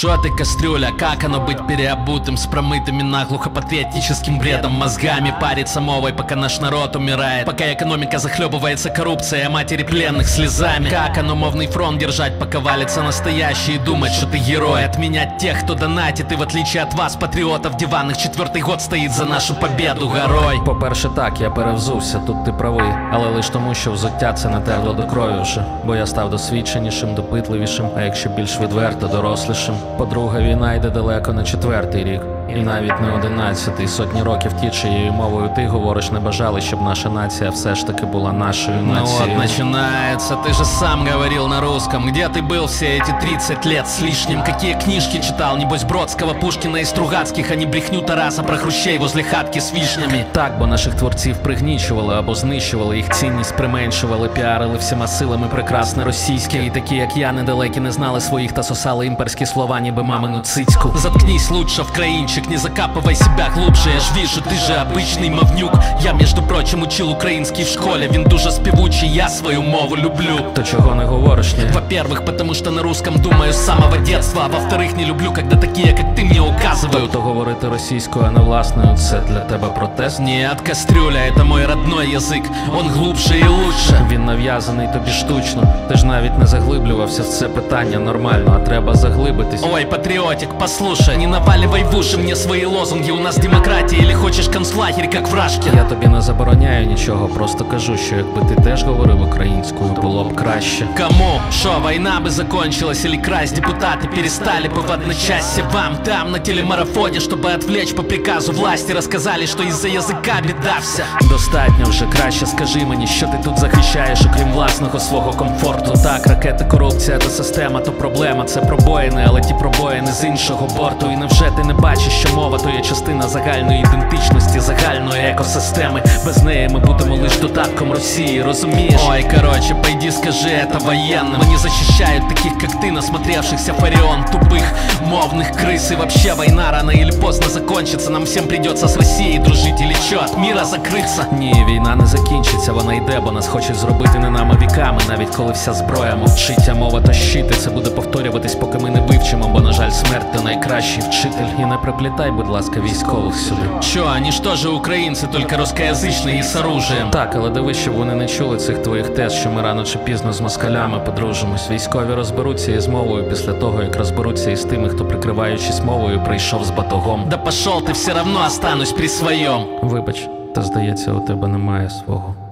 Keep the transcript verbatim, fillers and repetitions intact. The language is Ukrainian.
Шо ты, кастрюля, как оно быть переобутым, с промытыми наглухо патриотическим бредом, мозгами париться мовой, пока наш народ умирает, пока экономика захлебывается коррупцией, а матери пленных слезами. Как оно мовный фронт держать, пока валится настоящий, и думать, что ты герой, отменять тех, кто донатит, и в отличие от вас, патріотів диванних, четвертий год стоїть за нашу победу горой. По-перше, так, я перевзувся, тут ти правий, але лиш тому, що взуття це не терло до крові вже, бо я став досвідченішим, допитливішим, а якщо більш відверто, дорослішим. По-друге, війна йде далеко на четвертий рік, і навіть не одинадцятий. Сотні років ті, чиєю мовою ти говориш, не бажали, щоб наша нація все ж таки була нашою нацією. Ну вот начинается, ты же сам говорил на русском. Где ты был все эти тридцать лет с лишним? Какие книжки читал? Небось Бродского, Пушкина и Стругацких, а не брехню Тараса про хрущей возле хатки з вишнями. Так, бо наших творців пригнічували або знищували, їх цінність применшували, піарили всіма силами прекрасне російське. І такі, як я, недалекі, не знали своїх та сосали імперські слова, ніби мамину цицьку. Заткнись лучше, вкраинчик, не закапывай себя глубже. Я ж вижу, ты же обычный мовнюк. Я, между прочим, учил украинский в школе. Він дуже співучий, я свою мову люблю. То чого не говориш, ні? Во-первых, потому что на русском думаю с самого детства. А во-вторых, не люблю, когда такие, как ты, мне указывают. Тобто говорити російською, а не власною, це для тебе протест? Нет, кастрюля, это мой родной язык. Он глубже и лучше. Він нав'язаний тобі штучно. Ти ж навіть не заглиблювався в це питання нормально, а треба заглибитись. Ой, патриотик, послушай, не наваливай в уши мне свои лозунги. У нас демократия, или хочешь концлагерь, как в Рашке? Я тобі не забороняю нічого, просто кажу, що якби ти теж говорив українською, було б краще. Кому? Шо, война бы закончилась, или красть депутаты перестали бы в одночасье вам там на телемарафоне, чтобы отвлечь по приказу власти, рассказали, что из-за языка беда вся. Достатньо вже, краще скажи мені, що ти тут захищаєш, окрім власного свого комфорту. Так, ракети, корупція та система то проблема, це пробоїни, але ті пробоїни з іншого борту. І невже ти не бачиш, що мова то є частина загальної ідентичності, загальної екосистеми? Без неї ми будемо лиш додатком Росії, розумієш? Ой, короче, пойди скажи это военным. Они защищают таких, как ты, насмотревшихся фарион, тупых мовных крыс. И вообще война рано или поздно закончится. Нам всем придется с Росією дружить, или чё, от мира закрыться? Ні, війна не закінчиться, вона йде, бо нас хочуть зробити не нами віками, навіть коли вся зброя мовчить, а мова то щити. Це буде повторюватись, поки ми не вивчимо, бо, на жаль, смерть – то найкращий вчитель. І не приплітай, будь ласка, військових сюди. Чё, они что же украинцы, только русскоязычные и с оружием? Так, але дивись, щоб вони не чули цих твоїх тез, що ми рано чи пізно з москалями подружимось. Військові розберуться із мовою після того, як розберуться із тими, хто, прикриваючись мовою, прийшов з батогом. Да пошел ты, все равно останусь при своем. Вибач, та здається, у тебе немає свого.